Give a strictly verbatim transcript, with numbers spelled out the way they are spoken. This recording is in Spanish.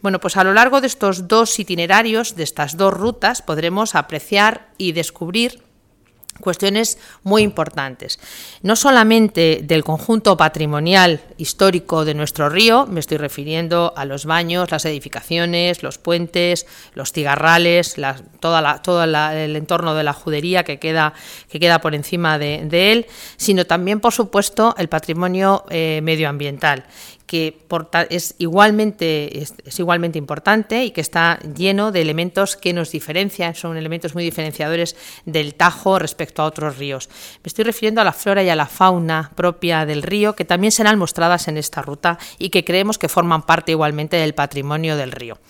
Bueno, pues a lo largo de estos dos itinerarios, de estas dos rutas, podremos apreciar y descubrir cuestiones muy importantes, no solamente del conjunto patrimonial histórico de nuestro río, me estoy refiriendo a los baños, las edificaciones, los puentes, los cigarrales, la, toda la, todo la, el entorno de la judería que queda, que queda por encima de, de él, sino también, por supuesto, el patrimonio eh, medioambiental, que es igualmente, es, es igualmente importante y que está lleno de elementos que nos diferencian, son elementos muy diferenciadores del Tajo respecto a otros ríos. Me estoy refiriendo a la flora y a la fauna propia del río, que también serán mostradas en esta ruta y que creemos que forman parte igualmente del patrimonio del río.